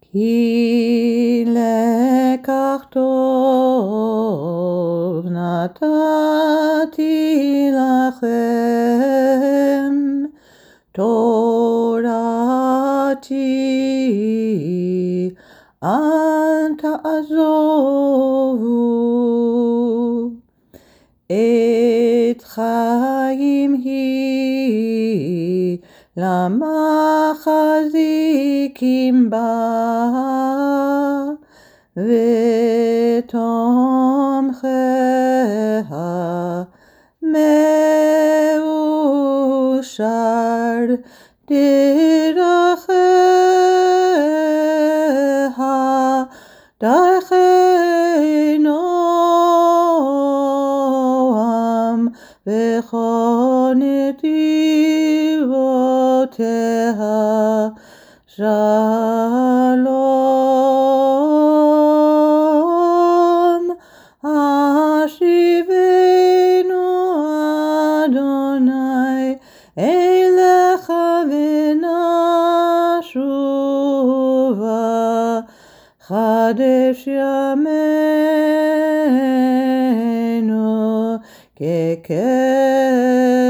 כי לקח טוב נתתי לכם, תורתי אל תעזובו, עת חיים היא למחזיקים בה, ותומכיה מאושר דרכיה, דרכי נועם וכל נתיבותיה שלום. השיבנו אדוני אליך ונשובה, חדש ימינו כקדם.